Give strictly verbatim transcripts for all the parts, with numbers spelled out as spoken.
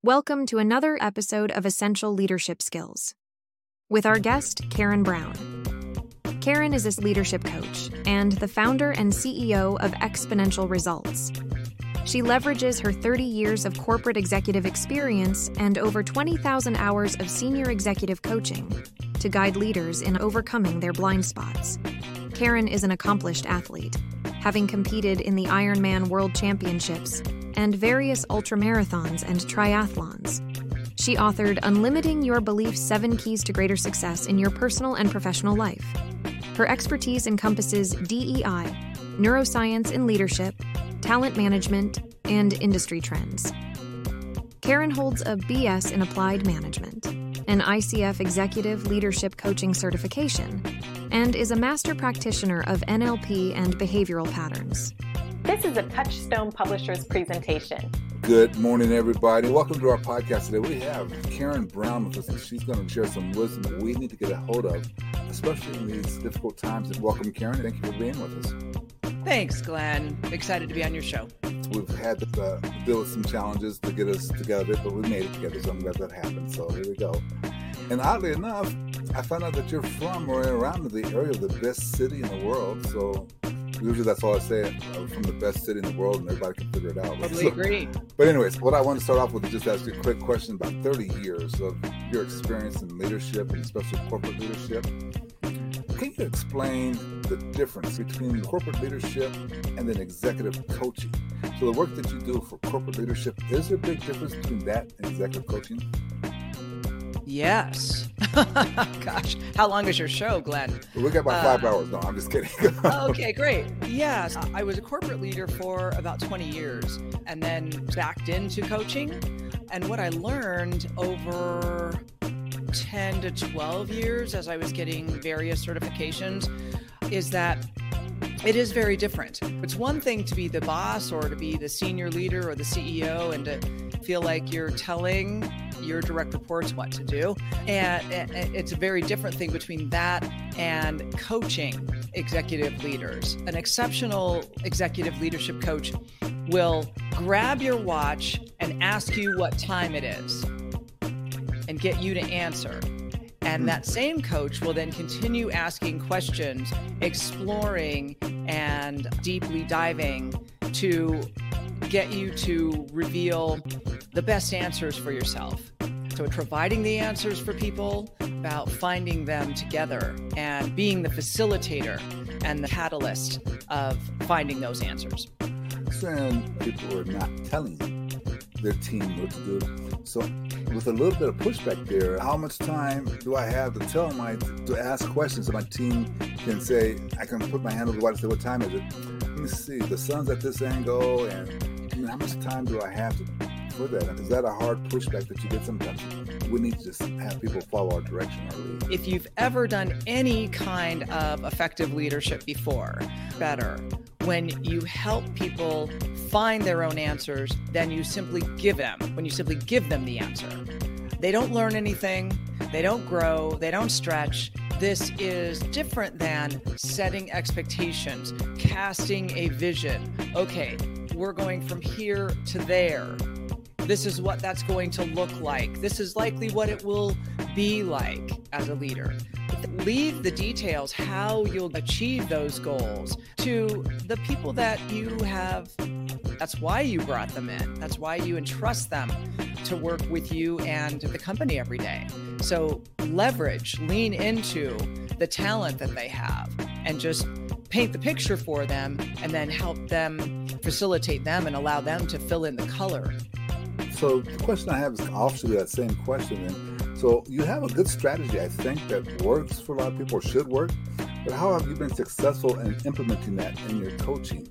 Welcome to another episode of Essential Leadership Skills with our guest, Karen Brown. Karen is a leadership coach and the founder and C E O of Exponential Results. She leverages her thirty years of corporate executive experience and over twenty thousand hours of senior executive coaching to guide leaders in overcoming their blind spots. Karen is an accomplished athlete, having competed in the Ironman World Championships and various ultramarathons and triathlons. She authored Unlimiting Your Beliefs: Seven Keys to Greater Success in Your Personal and Professional Life. Her expertise encompasses D E I, neuroscience in leadership, talent management, and industry trends. Karen holds a B S in Applied Management, an I C F Executive Leadership Coaching certification, and is a master practitioner of N L P and behavioral patterns. This is a Touchstone Publishers presentation. Good morning, everybody. Welcome to our podcast today. We have Karen Brown with us, and she's going to share some wisdom that we need to get a hold of, especially in these difficult times. And welcome, Karen. Thank you for being with us. Thanks, Glenn. Excited to be on your show. We've had to uh, deal with some challenges to get us together, but we made it together, so I'm glad that happened. So here we go. And oddly enough, I found out that you're from or around the area of the best city in the world. So usually that's all I say, uh, from the best city in the world, and everybody can figure it out. Totally so, agree. But anyways, what I want to start off with is just ask you a quick question about thirty years of your experience in leadership, and especially corporate leadership. Can you explain the difference between corporate leadership and then executive coaching? So the work that you do for corporate leadership, is there a big difference between that and executive coaching? Yes. Gosh, how long is your show, Glenn? We got about five uh, hours. No, I'm just kidding. Okay, great. Yes, I was a corporate leader for about twenty years and then backed into coaching. And what I learned over ten to twelve years as I was getting various certifications is that it is very different. It's one thing to be the boss or to be the senior leader or the C E O and to feel like you're telling your direct reports what to do. And it's a very different thing between that and coaching executive leaders. An exceptional executive leadership coach will grab your watch and ask you what time it is and get you to answer. And that same coach will then continue asking questions, exploring and deeply diving to get you to reveal the best answers for yourself. So providing the answers for people, about finding them together and being the facilitator and the catalyst of finding those answers. Saying people are not telling their team what to do. So with a little bit of pushback there, how much time do I have to tell my, to ask questions so my team can say, I can put my hand over the water and say, what time is it? Let me see, the sun's at this angle, and I mean, how much time do I have to, for that? And is that a hard pushback that you get sometimes? We need to just have people follow our direction or lead. If you've ever done any kind of effective leadership before, better when you help people find their own answers than you simply give them, when you simply give them the answer. They don't learn anything, they don't grow, they don't stretch. This is different than setting expectations, casting a vision. Okay, we're going from here to there. This is what that's going to look like. This is likely what it will be like as a leader. Leave the details, how you'll achieve those goals, to the people that you have. That's why you brought them in. That's why you entrust them to work with you and the company every day. So leverage, lean into the talent that they have and just paint the picture for them and then help them facilitate them and allow them to fill in the color. So the question I have is offshoot of that same question. And so you have a good strategy, I think, that works for a lot of people or should work. But how have you been successful in implementing that in your coaching?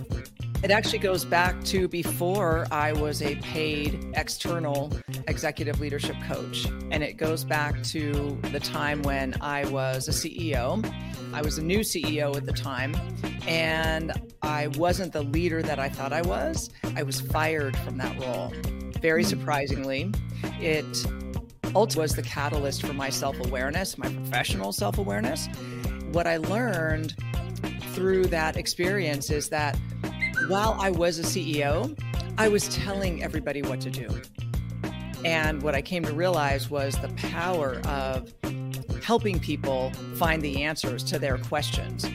It actually goes back to before I was a paid external executive leadership coach. And it goes back to the time when I was a C E O. I was a new C E O at the time, and I wasn't the leader that I thought I was. I was fired from that role. Very surprisingly, it ultimately was the catalyst for my self-awareness, my professional self-awareness. What I learned through that experience is that while I was a C E O, I was telling everybody what to do. And what I came to realize was the power of helping people find the answers to their questions.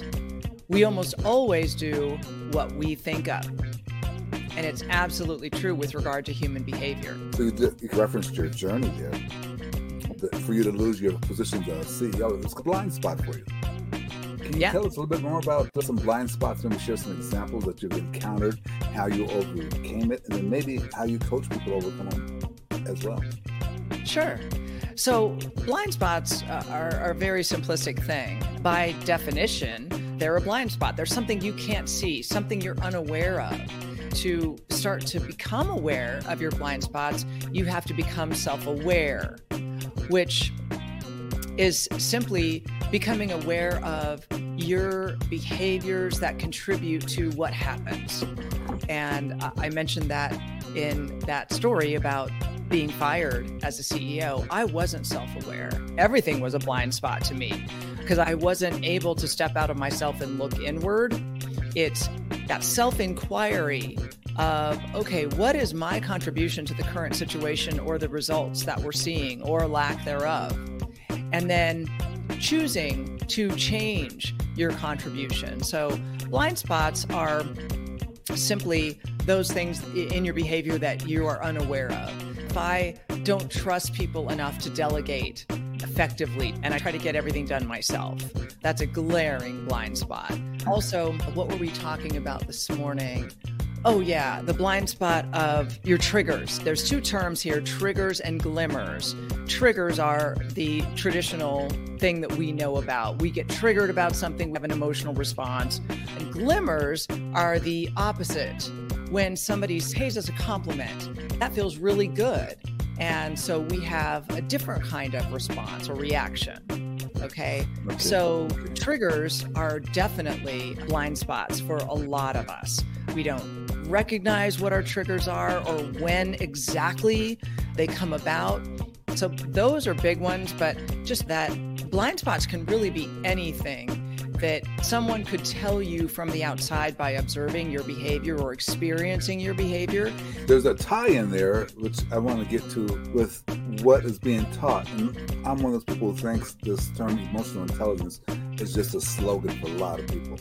We almost always do what we think of. And it's absolutely true with regard to human behavior. So you, did, you referenced your journey there. For you to lose your position as C E O, it's a blind spot for you. Can you yeah. tell us a little bit more about some blind spots? Maybe share some examples that you've encountered, how you overcame it, and then maybe how you coach people to overcome them as well. Sure. So blind spots uh, are, are a very simplistic thing. By definition, they're a blind spot. There's something you can't see, something you're unaware of. To start to become aware of your blind spots, you have to become self-aware, which is simply becoming aware of your behaviors that contribute to what happens. And I mentioned that in that story about being fired as a C E O. I wasn't self-aware. Everything was a blind spot to me because I wasn't able to step out of myself and look inward. It's that self-inquiry of, okay, what is my contribution to the current situation or the results that we're seeing or lack thereof? And then choosing to change your contribution. So blind spots are simply those things in your behavior that you are unaware of. If I don't trust people enough to delegate effectively and I try to get everything done myself, that's a glaring blind spot. Also, what were we talking about this morning? Oh yeah, the blind spot of your triggers. There's two terms here, triggers and glimmers. Triggers are the traditional thing that we know about. We get triggered about something, we have an emotional response. And glimmers are the opposite. When somebody pays us a compliment, that feels really good. And so we have a different kind of response or reaction. Okay. okay. So triggers are definitely blind spots for a lot of us. We don't recognize what our triggers are or when exactly they come about. So those are big ones, but just that blind spots can really be anything that someone could tell you from the outside by observing your behavior or experiencing your behavior. There's a tie in there, which I want to get to with what is being taught. And I'm one of those people who thinks this term emotional intelligence is just a slogan for a lot of people.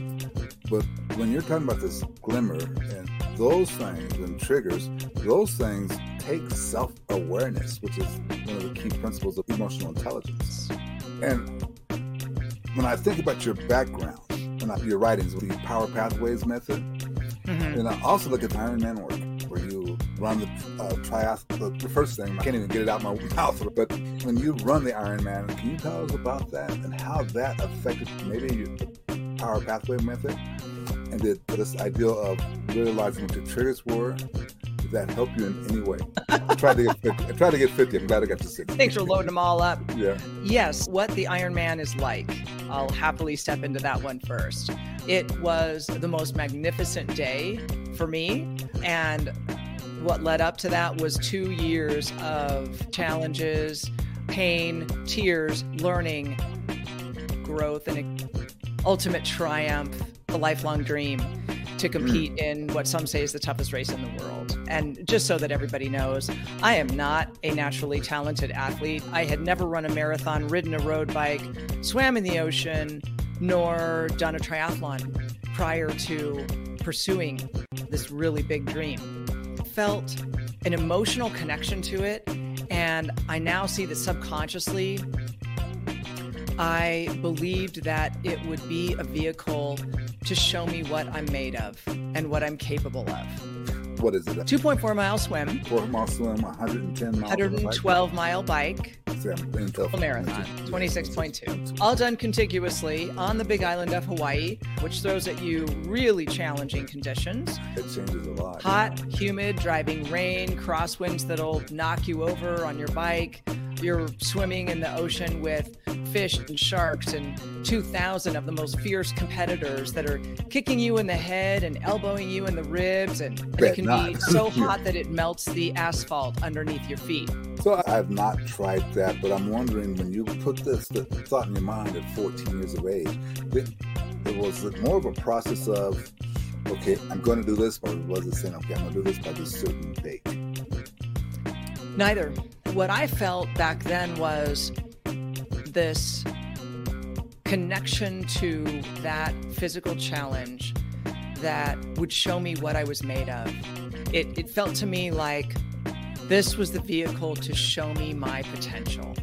But when you're talking about this glimmer and those things and triggers, those things take self-awareness, which is one of the key principles of emotional intelligence. And when I think about your background and your writings, the Power Pathways method, mm-hmm. and I also look at the Ironman work, where you run the uh, triathlon. The first thing, I can't even get it out of my mouth, but when you run the Ironman, can you tell us about that and how that affected maybe the Power Pathway method? And did this idea of realizing what your triggers were, did that help you in any way? I tried to get fifty. I tried to get fifty. I'm glad I got to sixty. Thanks for loading them all up. Yeah. Yes, what the Ironman is like. I'll happily step into that one first. It was the most magnificent day for me. And what led up to that was two years of challenges, pain, tears, learning, growth, and ultimate triumph, a lifelong dream to compete mm. in what some say is the toughest race in the world. And just so that everybody knows, I am not a naturally talented athlete. I had never run a marathon, ridden a road bike, swam in the ocean, nor done a triathlon prior to pursuing this really big dream. Felt an emotional connection to it. And I now see that subconsciously, I believed that it would be a vehicle to show me what I'm made of and what I'm capable of. What is it? two point four mile swim. Four mile swim, one hundred ten miles. one hundred twelve mile bike. Full marathon, twenty-six point two. All done contiguously on the big island of Hawaii, which throws at you really challenging conditions. It changes a lot. Hot, humid, driving rain, crosswinds that'll knock you over on your bike. You're swimming in the ocean with fish and sharks and two thousand of the most fierce competitors that are kicking you in the head and elbowing you in the ribs. And, and it can not. be so hot that it melts the asphalt underneath your feet. So I have not tried that, but I'm wondering, when you put this thought in your mind at fourteen years of age, it, it was more of a process of, okay, I'm going to do this, or was it saying, okay, I'm going to do this by this certain date? Neither. What I felt back then was this connection to that physical challenge that would show me what I was made of. It, it felt to me like this was the vehicle to show me my potential.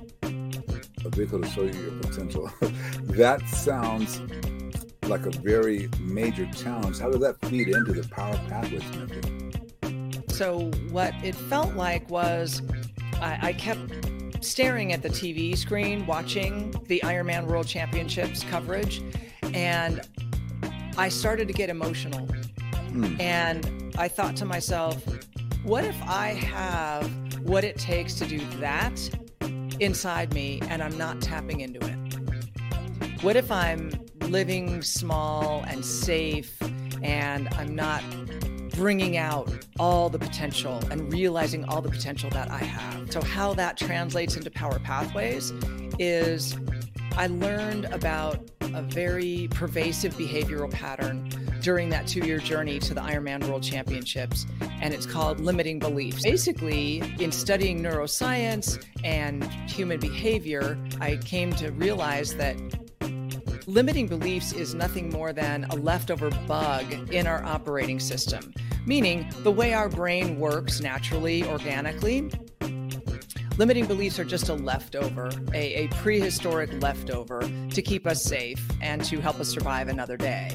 A vehicle to show you your potential. That sounds like a very major challenge. How does that feed into the Power Pathways method? So what it felt like was I, I kept staring at the T V screen, watching the Ironman World Championships coverage, and I started to get emotional. Hmm. And I thought to myself, what if I have what it takes to do that inside me and I'm not tapping into it? What if I'm living small and safe and I'm not bringing out all the potential and realizing all the potential that I have? So how that translates into Power Pathways is I learned about a very pervasive behavioral pattern during that two-year journey to the Ironman World Championships, and it's called limiting beliefs. Basically, in studying neuroscience and human behavior, I came to realize that limiting beliefs is nothing more than a leftover bug in our operating system, meaning the way our brain works naturally, organically. Limiting beliefs are just a leftover, a, a prehistoric leftover to keep us safe and to help us survive another day.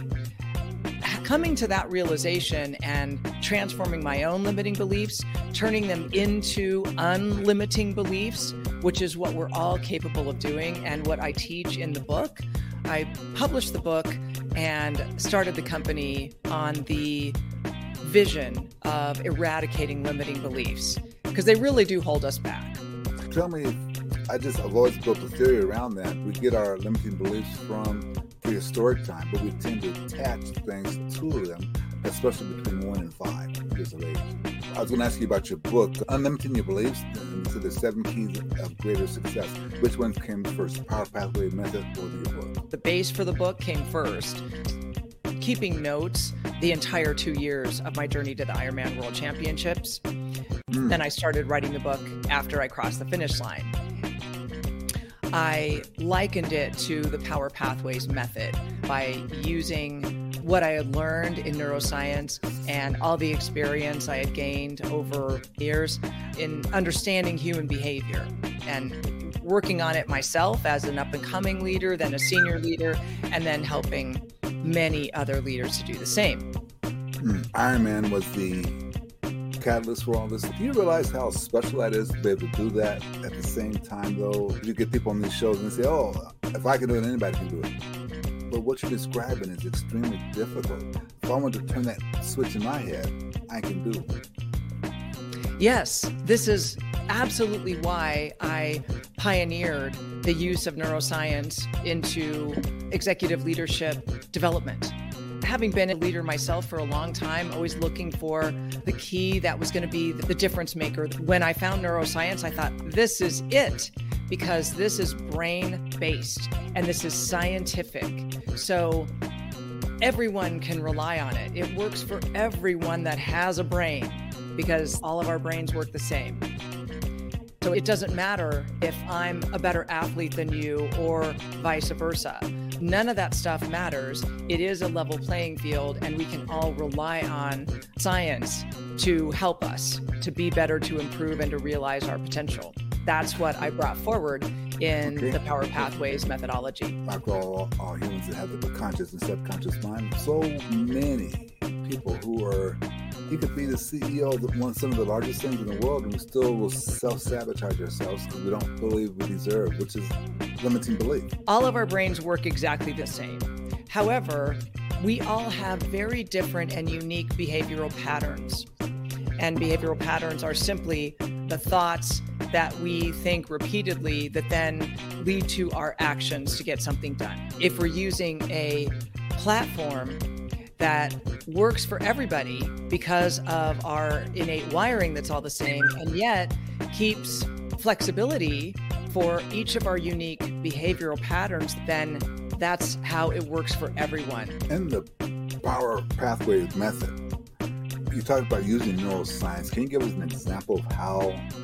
Coming to that realization and transforming my own limiting beliefs, turning them into unlimiting beliefs, which is what we're all capable of doing and what I teach in the book. I published the book and started the company on the vision of eradicating limiting beliefs, because they really do hold us back. Tell me, I just, I've always built a theory around that. We get our limiting beliefs from prehistoric time, but we tend to attach things to them, especially between one and five years of age. I was going to ask you about your book, Unlimiting Your Beliefs, and so the seven keys of greater success. Which one came first, Power Pathway Method or your book? The base for the book came first. Keeping notes the entire two years of my journey to the Ironman World Championships. Mm. Then I started writing the book after I crossed the finish line. I likened it to the Power Pathways method by using what I had learned in neuroscience and all the experience I had gained over years in understanding human behavior and working on it myself as an up-and-coming leader, then a senior leader, and then helping many other leaders to do the same. Mm. Ironman was the catalyst for all this. Do you realize how special that is to be able to do that at the same time, though? You get people on these shows and they say, oh, if I can do it, anybody can do it. But what you're describing is extremely difficult. If I want to turn that switch in my head, I can do it. Yes, this is absolutely why I pioneered the use of neuroscience into executive leadership development. Having been a leader myself for a long time, always looking for the key that was going to be the difference maker. When I found neuroscience, I thought, this is it, because this is brain-based and this is scientific. So everyone can rely on it. It works for everyone that has a brain, because all of our brains work the same. So it doesn't matter if I'm a better athlete than you or vice versa. None of that stuff matters. It is a level playing field, and we can all rely on science to help us to be better, to improve, and to realize our potential. That's what I brought forward in okay. the Power Pathways methodology. After all, all humans that have the conscious and subconscious mind, so many people who are, you could be the C E O of one, some of the largest things in the world, and we still will self-sabotage ourselves because we don't believe we deserve, which is limiting belief. All of our brains work exactly the same. However, we all have very different and unique behavioral patterns. And behavioral patterns are simply the thoughts that we think repeatedly that then lead to our actions to get something done. If we're using a platform that works for everybody because of our innate wiring that's all the same, and yet keeps flexibility for each of our unique behavioral patterns, then that's how it works for everyone. In the Power Pathways method, you talked about using neuroscience. Can you give us an example of how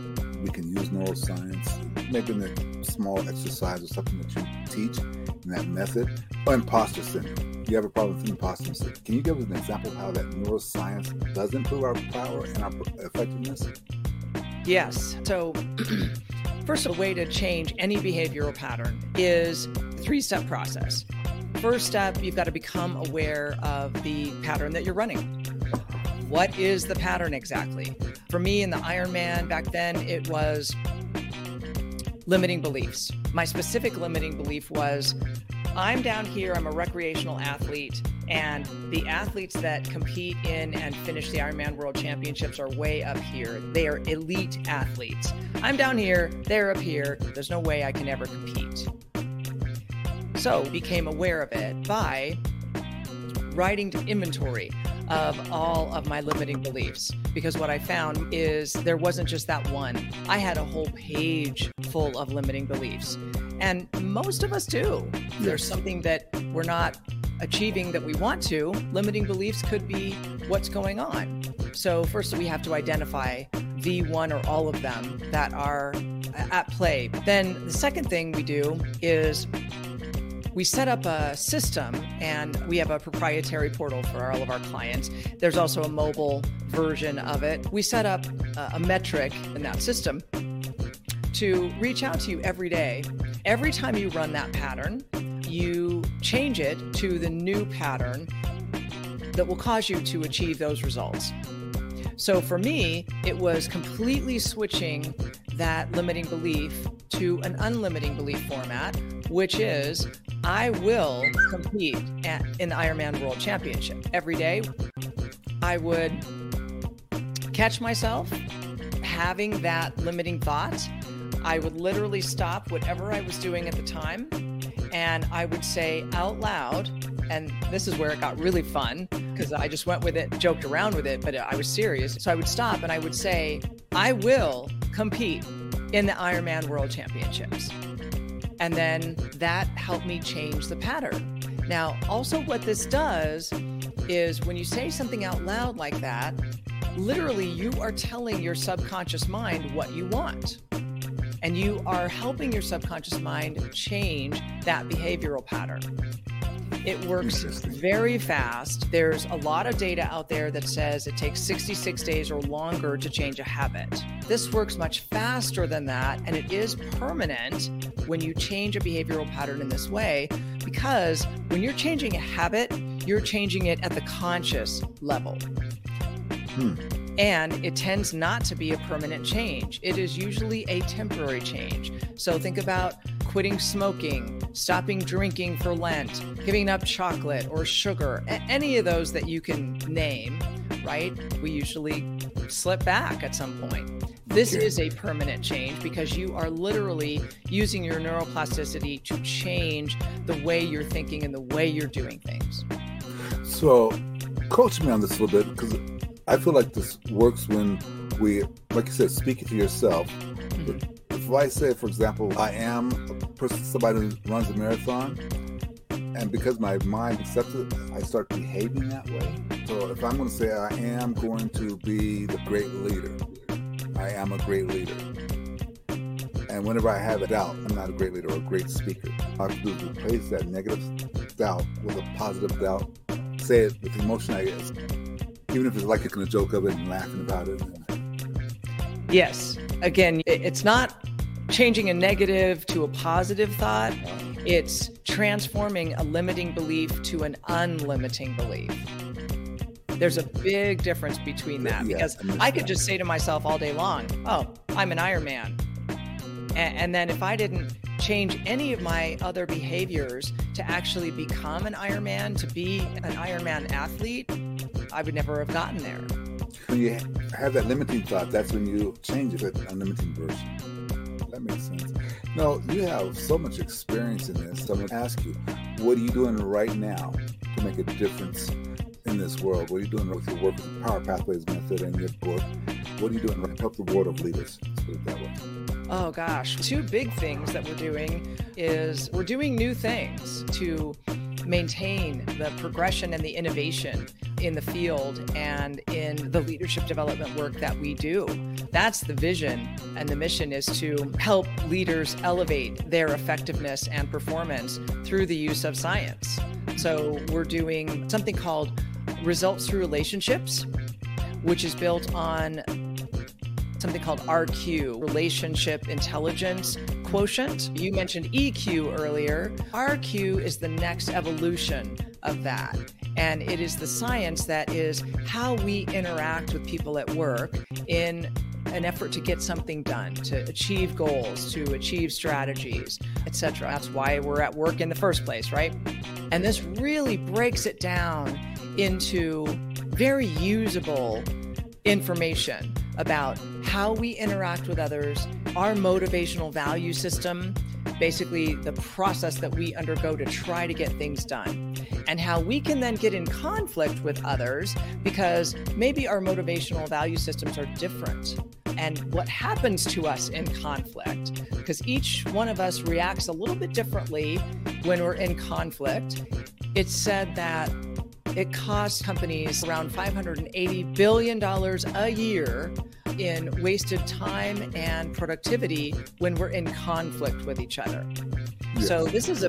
we can use neuroscience, maybe in a small exercise or something that you teach in that method. Or imposter syndrome. You have a problem with imposter syndrome. Can you give us an example of how that neuroscience does improve our power and our effectiveness? Yes. So first, a way to change any behavioral pattern is a three-step process. First step, you've got to become aware of the pattern that you're running. What is the pattern exactly? For me in the Ironman back then, it was limiting beliefs. My specific limiting belief was, I'm down here, I'm a recreational athlete, and the athletes that compete in and finish the Ironman World Championships are way up here. They are elite athletes. I'm down here, they're up here. There's no way I can ever compete. So became aware of it by writing inventory of all of my limiting beliefs. Because what I found is there wasn't just that one. I had a whole page full of limiting beliefs. And most of us do. Yes. There's something that we're not achieving that we want to. Limiting beliefs could be what's going on. So first we have to identify the one or all of them that are at play. Then the second thing we do is we set up a system, and we have a proprietary portal for all of our clients. There's also a mobile version of it. We set up a metric in that system to reach out to you every day. Every time you run that pattern, you change it to the new pattern that will cause you to achieve those results. So for me, it was completely switching that limiting belief to an unlimiting belief format, which is I will compete at, in the Ironman World Championship. Every day, I would catch myself having that limiting thought. I would literally stop whatever I was doing at the time, and I would say out loud, and this is where it got really fun, because I just went with it, joked around with it, but I was serious. So I would stop and I would say, I will compete in the Ironman World Championships. And then that helped me change the pattern. Now, also what this does is when you say something out loud like that, literally you are telling your subconscious mind what you want. And you are helping your subconscious mind change that behavioral pattern. It works very fast. There's a lot of data out there that says it takes sixty-six days or longer to change a habit. This works much faster than that, and it is permanent when you change a behavioral pattern in this way, because when you're changing a habit, you're changing it at the conscious level. Hmm. And it tends not to be a permanent change. It is usually a temporary change. So think about quitting smoking, stopping drinking for Lent, giving up chocolate or sugar, any of those that you can name, right? We usually slip back at some point. This is a permanent change because you are literally using your neuroplasticity to change the way you're thinking and the way you're doing things. So coach me on this a little bit, because I feel like this works when we, like you said, speak it to yourself. Mm-hmm. If I say, for example, I am a person, somebody who runs a marathon, and because my mind accepts it, I start behaving that way. So if I'm going to say I am going to be the great leader, I am a great leader. And whenever I have a doubt, I'm not a great leader or a great speaker, I have to do is replace that negative doubt with a positive doubt. Say it with emotion, I guess. Even if it's like you're going to joke of it and laughing about it. Yes. Again, it's not changing a negative to a positive thought. It's transforming a limiting belief to an unlimiting belief. There's a big difference between that, because yeah, I could just say to myself all day long, oh, I'm an Ironman. And, and then if I didn't change any of my other behaviors to actually become an Ironman, to be an Ironman athlete, I would never have gotten there. When you have that limiting thought, that's when you change it to an unlimiting version. That makes sense. No, you have so much experience in this. So I'm going to ask you, what are you doing right now to make a difference in this world? What are you doing with your work with the Power Pathways Method and your book? What are you doing to help the world of leaders? Let's put it that way. Oh gosh, two big things that we're doing is we're doing new things to maintain the progression and the innovation in the field and in the leadership development work that we do. That's the vision, and the mission is to help leaders elevate their effectiveness and performance through the use of science. So we're doing something called Results Through Relationships, which is built on something called R Q, Relationship Intelligence Quotient. You mentioned E Q earlier. R Q is the next evolution of that. And it is the science that is how we interact with people at work in an effort to get something done, to achieve goals, to achieve strategies, et cetera. That's why we're at work in the first place, right? And this really breaks it down into very usable information about how we interact with others, our motivational value system, basically the process that we undergo to try to get things done, and how we can then get in conflict with others because maybe our motivational value systems are different. And what happens to us in conflict, because each one of us reacts a little bit differently when we're in conflict. It's said that it costs companies around five hundred eighty billion dollars a year in wasted time and productivity when we're in conflict with each other. Yes. So this is a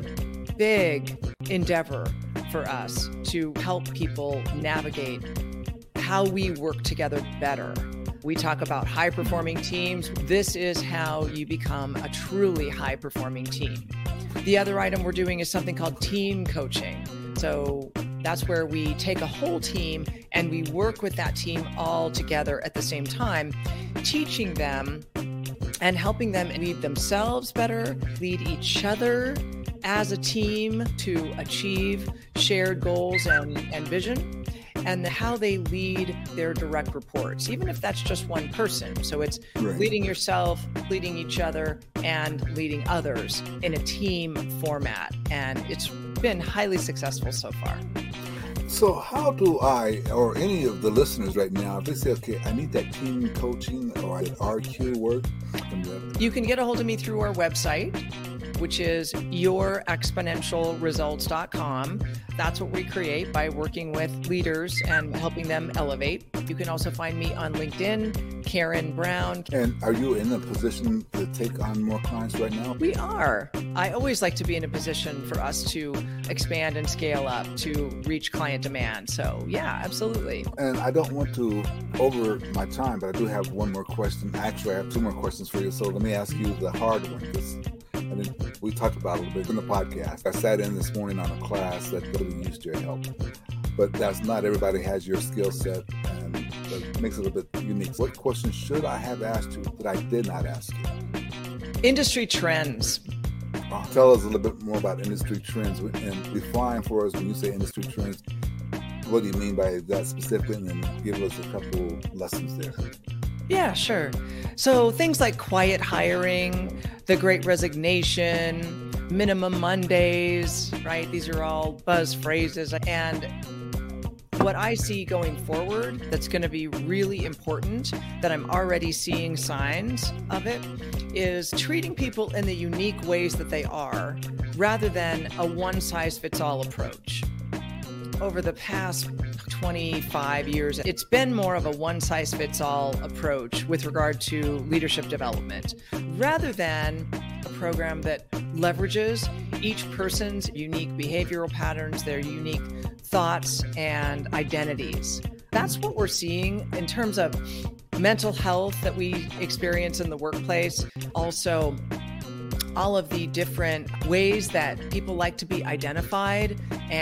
big endeavor for us to help people navigate how we work together better. We talk about high-performing teams. This is how you become a truly high-performing team. The other item we're doing is something called team coaching. So that's where we take a whole team and we work with that team all together at the same time, teaching them and helping them lead themselves better, lead each other as a team to achieve shared goals and, and vision, and how they lead their direct reports, even if that's just one person. So it's right. leading yourself, leading each other, and leading others in a team format. And it's been highly successful so far. So how do I, or any of the listeners right now, if they say, okay, I need that team coaching or that R Q work? You can get a hold of me through our website, which is your exponential results dot com. That's what we create by working with leaders and helping them elevate. You can also find me on LinkedIn, Karen Brown. And are you in a position to take on more clients right now? We are. I always like to be in a position for us to expand and scale up to reach client demand. So yeah, absolutely. And I don't want to over my time, but I do have one more question. Actually, I have two more questions for you. So let me ask you the hard one. This, I mean, we talked about it a little bit in the podcast. I sat in this morning on a class that really used your help, but that's not everybody has your skill set, and that makes it a little bit unique. What questions should I have asked you that I did not ask you? Industry trends. Uh, tell us a little bit more about industry trends and define for us when you say industry trends. What do you mean by that specifically? And then give us a couple lessons there. Yeah, sure. So things like quiet hiring, the Great Resignation, minimum Mondays, right? These are all buzz phrases. And what I see going forward that's going to be really important, that I'm already seeing signs of it, is treating people in the unique ways that they are, rather than a one-size-fits-all approach. Over the past twenty-five years, it's been more of a one-size-fits-all approach with regard to leadership development, rather than a program that leverages each person's unique behavioral patterns, their unique thoughts and identities. That's what we're seeing in terms of mental health that we experience in the workplace. Also, all of the different ways that people like to be identified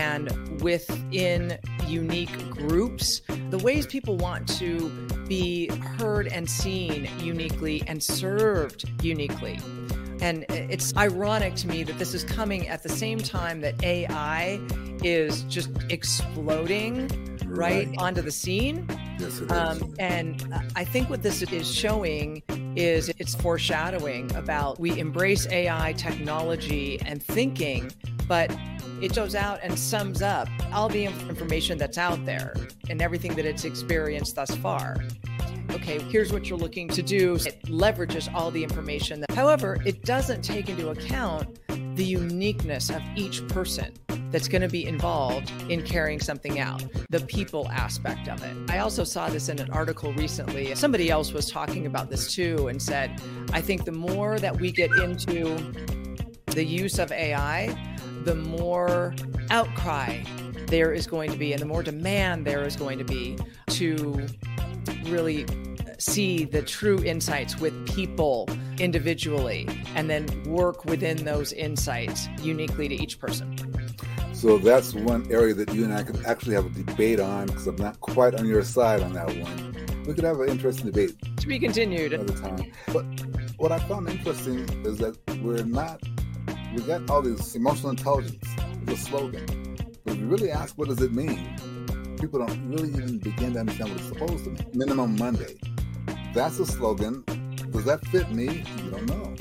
and within unique groups, the ways people want to be heard and seen uniquely and served uniquely. And it's ironic to me that this is coming at the same time that A I is just exploding right, right onto the scene. Yes, it um, is. And I think what this is showing is it's foreshadowing about we embrace A I technology and thinking, but it goes out and sums up all the information that's out there and everything that it's experienced thus far. Okay, here's what you're looking to do. It leverages all the information. That, however, it doesn't take into account the uniqueness of each person that's going to be involved in carrying something out, the people aspect of it. I also saw this in an article recently. Somebody else was talking about this too and said, I think the more that we get into the use of A I, the more outcry there is going to be and the more demand there is going to be to really see the true insights with people individually and then work within those insights uniquely to each person. So that's one area that you and I could actually have a debate on, because I'm not quite on your side on that one. We could have an interesting debate. To be continued. Another time. But what I found interesting is that we're not, we got all this emotional intelligence, it's a slogan. But if you really ask, what does it mean? People don't really even begin to understand what it's supposed to mean. Minimum Monday. That's a slogan. Does that fit me? You don't know.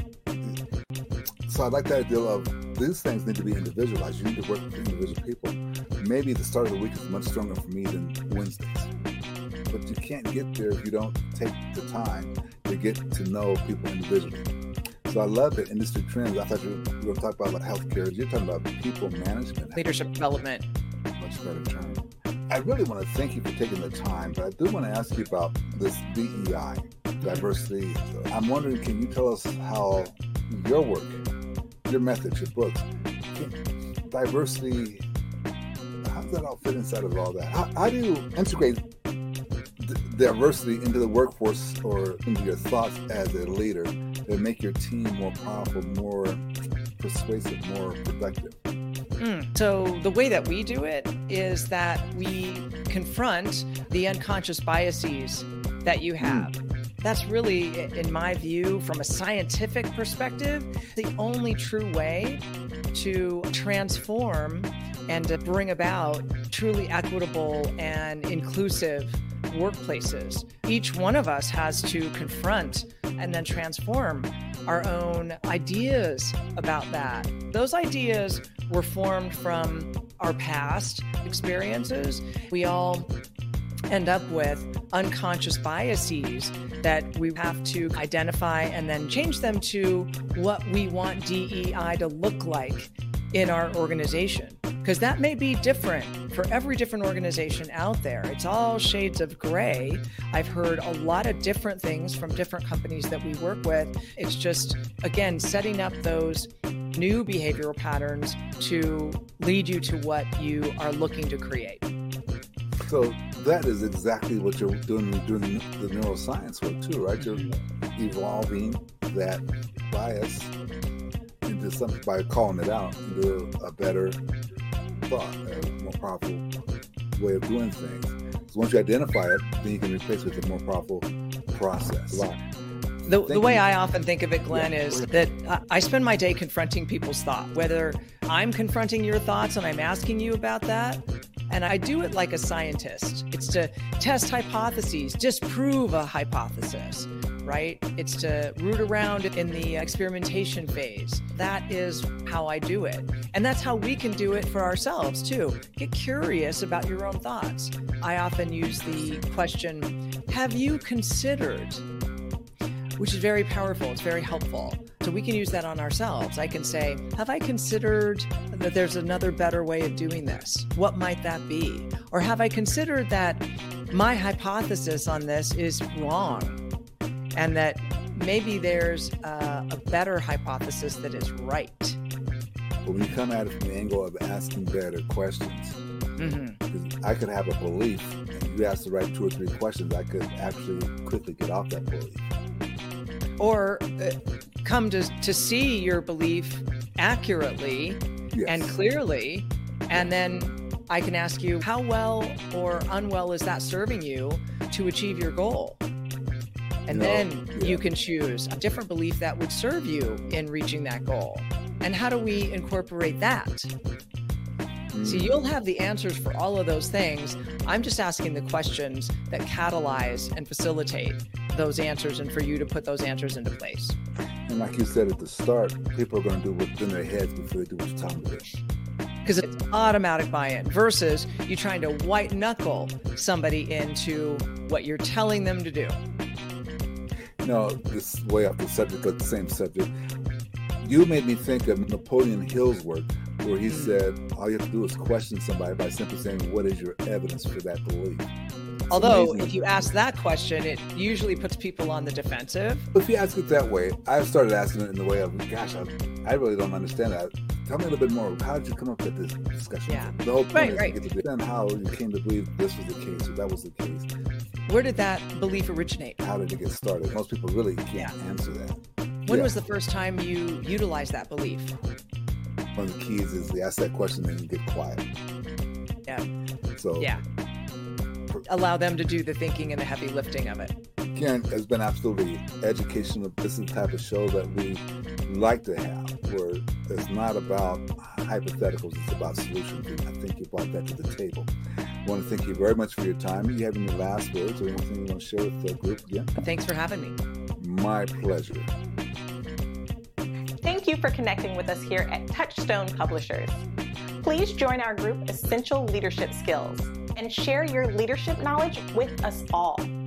So I like the idea of these things need to be individualized. You need to work with individual people. Maybe the start of the week is much stronger for me than Wednesdays. But you can't get there if you don't take the time to get to know people individually. So I love the industry trends. I thought you were going to talk about like healthcare. You're talking about people management. Leadership development. Much better term. I really want to thank you for taking the time, but I do want to ask you about this D E I, diversity. I'm wondering, can you tell us how your work, your methods, your books, can, diversity, how does that all fit inside of all that? How, how do you integrate d- diversity into the workforce or into your thoughts as a leader that make your team more powerful, more persuasive, more productive? Mm. So the way that we do it is that we confront the unconscious biases that you have. Mm. That's really, in my view, from a scientific perspective, the only true way to transform and to bring about truly equitable and inclusive workplaces. Each one of us has to confront and then transform our own ideas about that. Those ideas were formed from our past experiences. We all end up with unconscious biases that we have to identify and then change them to what we want D E I to look like in our organization. Because that may be different for every different organization out there. It's all shades of gray. I've heard a lot of different things from different companies that we work with. It's just, again, setting up those new behavioral patterns to lead you to what you are looking to create. So that is exactly what you're doing, doing the neuroscience work too, right? You're evolving that bias into something by calling it out into a better thought, a more powerful way of doing things. So once you identify it, then you can replace it with a more powerful process. Wow. The, the way I often think of it, Glenn, yeah. is that I spend my day confronting people's thought, whether I'm confronting your thoughts and I'm asking you about that. And I do it like a scientist. It's to test hypotheses, disprove a hypothesis, right? It's to root around in the experimentation phase. That is how I do it. And that's how we can do it for ourselves too. Get curious about your own thoughts. I often use the question, have you considered? Which is very powerful. It's very helpful. So we can use that on ourselves. I can say, have I considered that there's another better way of doing this? What might that be? Or have I considered that my hypothesis on this is wrong and that maybe there's a, a better hypothesis that is right? But when you come at it from the angle of asking better questions, mm-hmm. I could have a belief, and you ask the right two or three questions, I could actually quickly get off that belief. Or uh, come to, to see your belief accurately yes. and clearly, and then I can ask you, how well or unwell is that serving you to achieve your goal? And no, then yeah. you can choose a different belief that would serve you in reaching that goal. And how do we incorporate that? Mm. See, you'll have the answers for all of those things. I'm just asking the questions that catalyze and facilitate those answers and for you to put those answers into place. And like you said at the start, people are going to do what's in their heads before they do what you tell them to do. Because it's automatic buy-in versus you trying to white knuckle somebody into what you're telling them to do. No, this is way off the subject, but the same subject. You made me think of Napoleon Hill's work, where he said all you have to do is question somebody by simply saying, what is your evidence for that belief? It's Although, amazing. if you ask that question, it usually puts people on the defensive. If you ask it that way, I started asking it in the way of, gosh, I, I really don't understand that. Tell me a little bit more. How did you come up with this discussion? Yeah. The whole point Right, is right. to get to understand how you came to believe this was the case or that was the case. Where did that belief originate? How did it get started? Most people really can't Yeah. answer that. When Yeah. was the first time you utilized that belief? One of the keys is you ask that question and you get quiet. Yeah. So Yeah. Allow them to do the thinking and the heavy lifting of it. Karen has been absolutely educational. This is the type of show that we like to have, where it's not about hypotheticals, it's about solutions. And I think you brought that to the table. I want to thank you very much for your time. Do you have any last words or anything you want to share with the group again? Thanks for having me. My pleasure. Thank you for connecting with us here at Touchstone Publishers. Please join our group Essential Leadership Skills and share your leadership knowledge with us all.